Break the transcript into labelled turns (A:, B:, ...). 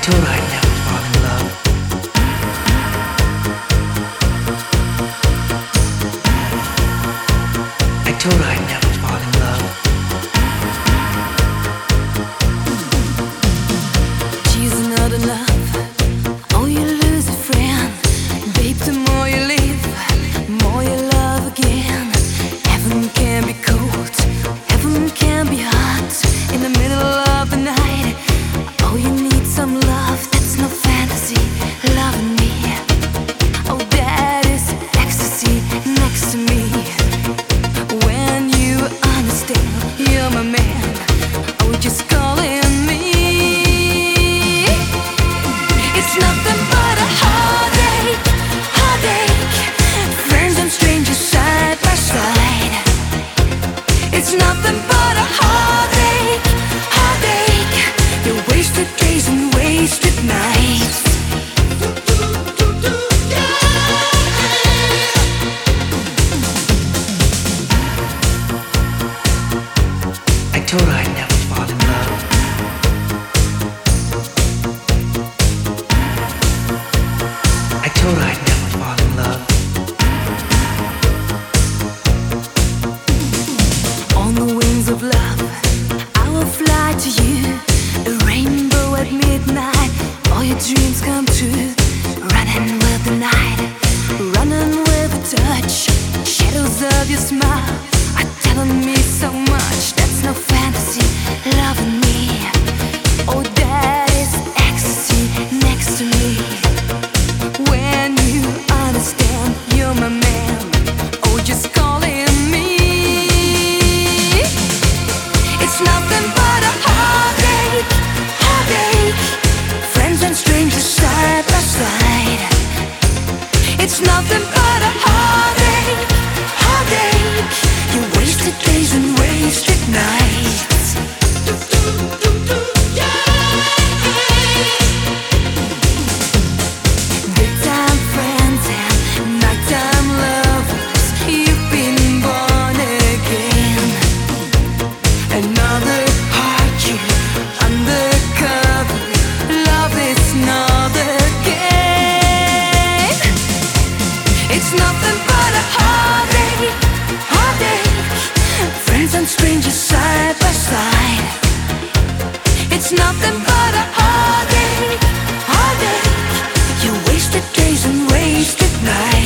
A: told her I'd never fall in love. I told her I'd never fall in love.
B: She's not enough. Oh, you lose a friend. Babe, the more you live, more you love again. Heaven can be cold, heaven can be hot. In the middle of the night, oh, you need some love. That's no fantasy, loving me. Oh, that is ecstasy next to me. When you understand, you're my man. Oh, just calling me. It's nothing but a heartache, heartache. Friends and strangers side by side. It's nothing but a heartache, heartache. You wasted days and wasted nights.
A: I told her I'd never fall in love. I told her I'd never fall in love.
B: On the wings of love, I will fly to you. A rainbow at midnight, all your dreams come true. Running with the night, running with a touch. Shadows of your smile are telling me so much. That's no fantasy, loving me. Oh, that is ecstasy next to me. When you understand, you're my man. Oh, just calling me. It's nothing but a heartache, heartache. Friends and strangers side by side. It's nothing but a heartache, heartache. You wasted days and wasted nights. Daytime friends and nighttime lovers, you've been born again. Another heartbeat undercover. Love is not a game. It's nothing but a heartache, heartache. Friends and strangers side by side. It's nothing but a heartache, heartache. You wasted days and wasted nights.